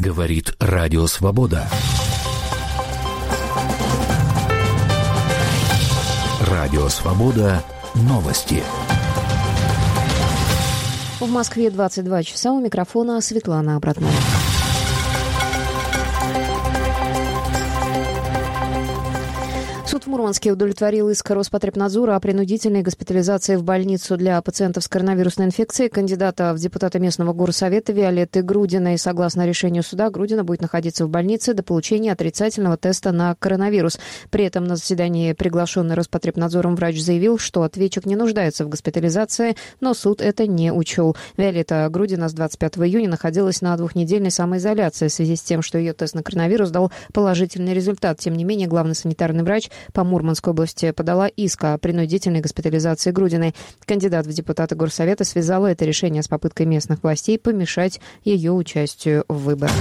Говорит Радио Свобода. Радио Свобода. Новости. В Москве 22 часа. У микрофона Светлана Обратная. Суд в Мурманске удовлетворил иск Роспотребнадзора о принудительной госпитализации в больницу для пациентов с коронавирусной инфекцией кандидата в депутаты местного горсовета Виолетты Грудиной. Согласно решению суда, Грудина будет находиться в больнице до получения отрицательного теста на коронавирус. При этом на заседании приглашенный Роспотребнадзором врач заявил, что ответчик не нуждается в госпитализации, но суд это не учел. Виолетта Грудина с 25 июня находилась на двухнедельной самоизоляции в связи с тем, что ее тест на коронавирус дал положительный результат. Тем не менее, главный санитарный врач по Мурманской области подала иск о принудительной госпитализации Грудиной. Кандидат в депутаты горсовета связала это решение с попыткой местных властей помешать ее участию в выборах.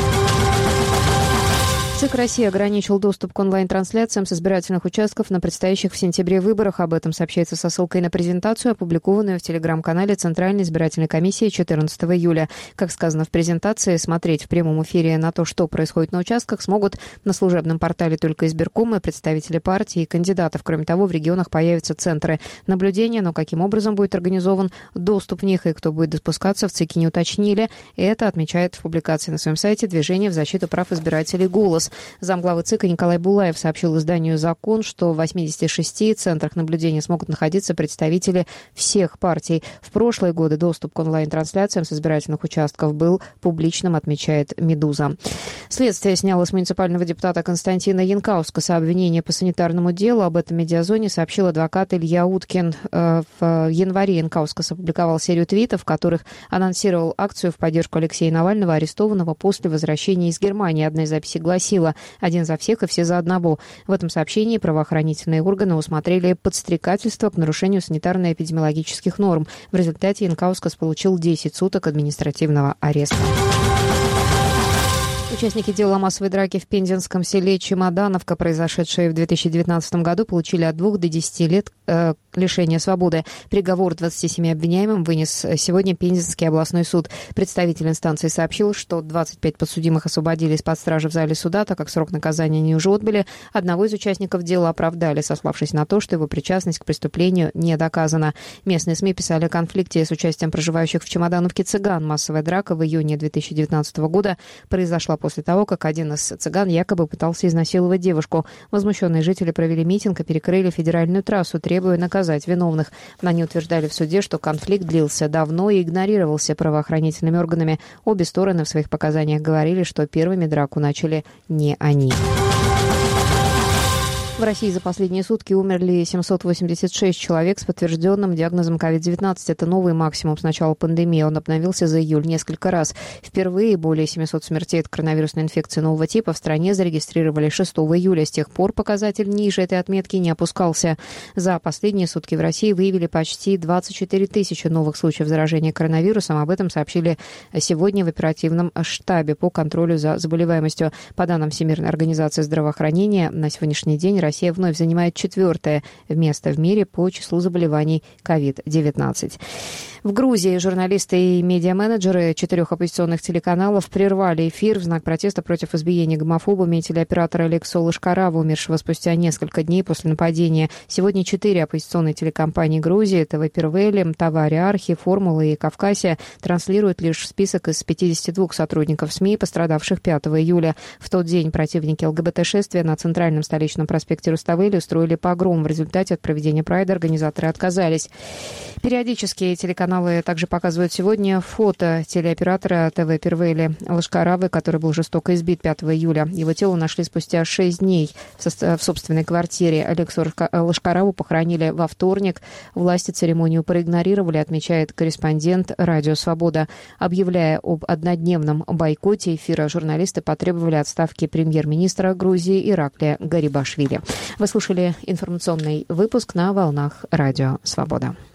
ЦИК России ограничил доступ к онлайн-трансляциям с избирательных участков на предстоящих в сентябре выборах. Об этом сообщается со ссылкой на презентацию, опубликованную в телеграм-канале Центральной избирательной комиссии 14 июля. Как сказано в презентации, смотреть в прямом эфире на то, что происходит на участках, смогут на служебном портале только избиркомы, представители партий и кандидатов. Кроме того, в регионах появятся центры наблюдения, но каким образом будет организован доступ в них и кто будет допускаться, в ЦИКе не уточнили. Это отмечает в публикации на своем сайте Движение в защиту прав избирателей «Голос». Замглавы ЦИКа Николай Булаев сообщил изданию «Закон», что в 86 центрах наблюдения смогут находиться представители всех партий. В прошлые годы доступ к онлайн-трансляциям с избирательных участков был публичным, отмечает «Медуза». Следствие сняло с муниципального депутата Константина Янкаускаса обвинение по санитарному делу. Об этом «Медиазоне» сообщил адвокат Илья Уткин. В январе Янкаускас опубликовал серию твитов, в которых анонсировал акцию в поддержку Алексея Навального, арестованного после возвращения из Германии. Одна из записей гласила: «Один за всех и все за одного». В этом сообщении правоохранительные органы усмотрели подстрекательство к нарушению санитарно-эпидемиологических норм. В результате Янкаускас получил 10 суток административного ареста. Участники дела массовой драки в пензенском селе Чемодановка, произошедшей в 2019 году, получили от 2 до 10 лет лишения свободы. Приговор 27 обвиняемым вынес сегодня Пензенский областной суд. Представитель инстанции сообщил, что 25 подсудимых освободили из-под стражи в зале суда, так как срок наказания они уже отбыли. Одного из участников дела оправдали, сославшись на то, что его причастность к преступлению не доказана. Местные СМИ писали о конфликте с участием проживающих в Чемодановке цыган. Массовая драка в июне 2019 года произошла после того, как один из цыган якобы пытался изнасиловать девушку. Возмущенные жители провели митинг и перекрыли федеральную трассу, требуя наказать виновных. Они утверждали в суде, что конфликт длился давно и игнорировался правоохранительными органами. Обе стороны в своих показаниях говорили, что первыми драку начали не они. В России за последние сутки умерли 786 человек с подтвержденным диагнозом COVID-19. Это новый максимум с начала пандемии. Он обновился за июль несколько раз. Впервые более 700 смертей от коронавирусной инфекции нового типа в стране зарегистрировали 6 июля. С тех пор показатель ниже этой отметки не опускался. За последние сутки в России выявили почти 24 тысячи новых случаев заражения коронавирусом. Об этом сообщили сегодня в оперативном штабе по контролю за заболеваемостью. По данным Всемирной организации здравоохранения, на сегодняшний день Россия вновь занимает 4-е место в мире по числу заболеваний COVID-19. В Грузии журналисты и медиаменеджеры 4 оппозиционных телеканалов прервали эфир в знак протеста против избиения гомофобами телеоператора Алексо Лашкарава, умершего спустя несколько дней после нападения. Сегодня 4 оппозиционные телекомпании Грузии — ТВ Первели, Тавари Архи, Формула и Кавказия — транслируют лишь список из 52 сотрудников СМИ, пострадавших 5 июля. В тот день противники ЛГБТ-шествия на центральном столичном проспекте Руставели устроили погром. В результате от проведения прайда организаторы отказались. Периодически телеканалы также показывают сегодня фото телеоператора ТВ Первели Лашкаравы, который был жестоко избит 5 июля. Его тело нашли спустя 6 дней в собственной квартире. Алексу Лашкараву похоронили во вторник. Власти церемонию проигнорировали, отмечает корреспондент «Радио Свобода». Объявляя об однодневном бойкоте эфира, журналисты потребовали отставки премьер-министра Грузии Ираклия Гарибашвили. Вы слушали информационный выпуск на волнах «Радио Свобода».